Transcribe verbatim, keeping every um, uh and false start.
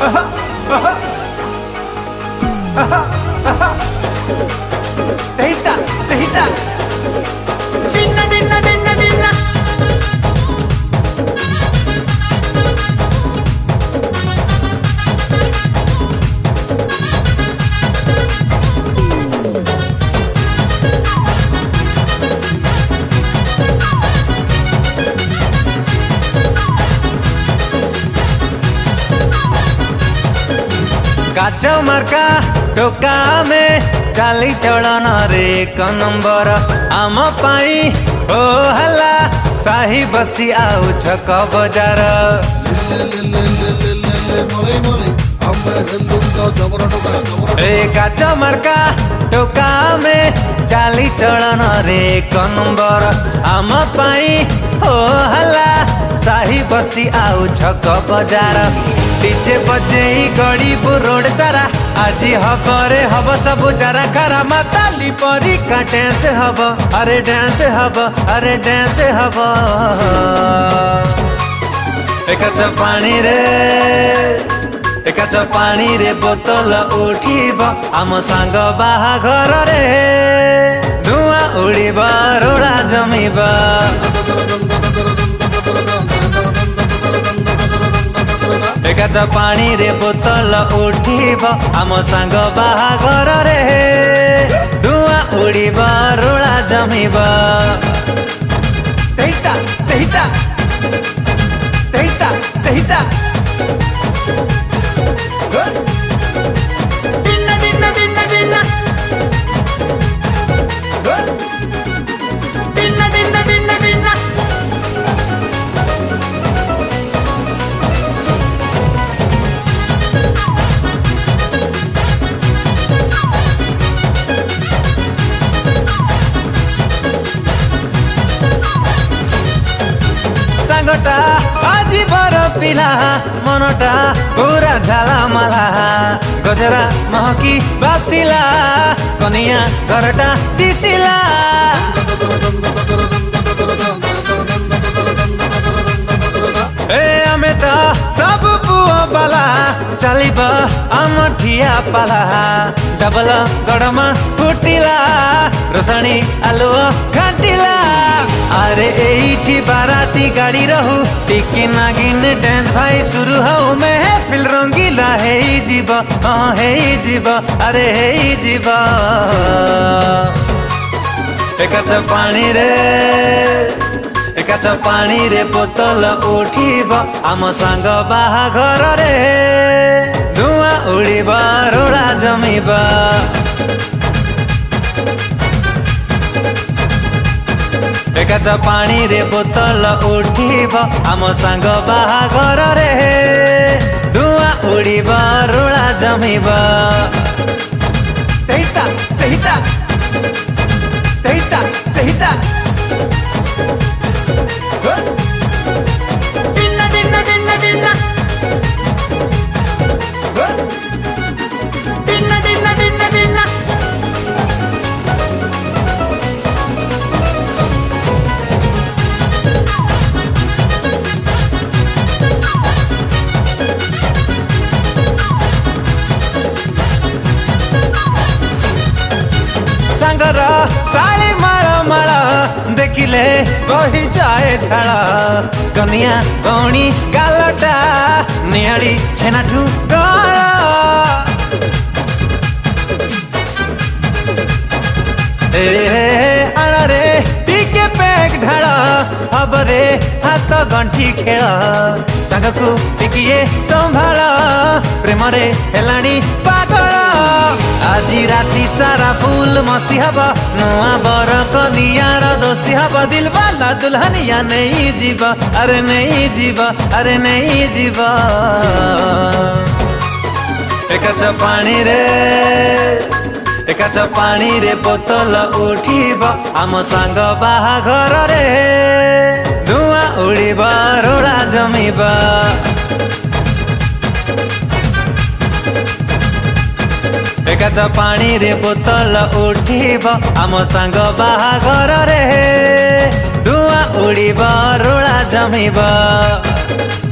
Tehita, tehita. Dinna, dinna, dinna, dinna. काचा मार्का टोका में चाली चलन रे एक नंबर आम पाई ओ हला साही बस्ती आउ छक बजार ए काचा मार्का टोका में चाली चलन रे एक नंबर आम पाई ओ हला साही बस्ती आउ छक बजार डीजे बजे गड़ीब रोड सारा आज हबरे हब सब जारा खारा माताली परी का डांस हब अरे डांस हब अरे डांस हब एक पानी रे एक पानी रे बोतल उठीब आम सांग बाहाघर रे धुआं उड़ीब रोड़ा जमीब एकाचा पानी रे बोतल उठीब आम सांग बाहाघर रे धुआं उड़ीब रोड़ा जमीब Tehita, tehita. Tehita, tehita. Dinna, dinna, dinna, dinna. Dinna, dinna, dinna, dinna. सांगटा आजी बर पिला मनटा पूरा झाला माला गजरा महकी बासिला कनिया घरटा दिसिला ए आमे त सब पुओ बाला चलिब आम ठिया पाला डबल गडमा फुटिला रोसणी आलु घाटिला अरे एठी बाराती गाड़ी रहू टिकी नागिन डांस भाई शुरू हो महफिल रंगीला हे जीव हाँ हे जीव अरे हे जीव एकाच पानी रे एकाच पानी रे बोतल उठीब आम सांग बाहाघर रे धुआं उड़ीब रोड़ा जमीब एकाच पानी रे बोतल उठीब आम सांग बाहाघर रे धुआं उड़ीब रोड़ा जमीब Tehita, tehita. Tehita, tehita. Dinna, dinna, dinna, dinna. Dinna, dinna, dinna, dinna. सांगर साड़ी माल माल देखिले कही जाए झाड़ा कनिया गौणी गालटा नियाली छेनाठू गला ए आण रे टिके पैक ढाल हब रे हाथ गंठी खेल तांगकू टिकिए संभाल प्रेम रे हेलाणी पागल आजी राती सारा फूल मस्ती हब नुआ बर कनियार दोस्ती हब दिल वाला दुल्हनिया नहीं जीव अरे नहीं जीव अरे नहीं जीव एकाच पानी रे एकाच पानी रे बोतल उठीब आम सांग बाहाघर रे धुआं उड़ीब रोड़ा जमीब एकाच पानी रे बोतल उठीब आम सांग बाहाघर रे धुआं उड़ीब रोड़ा जमीब।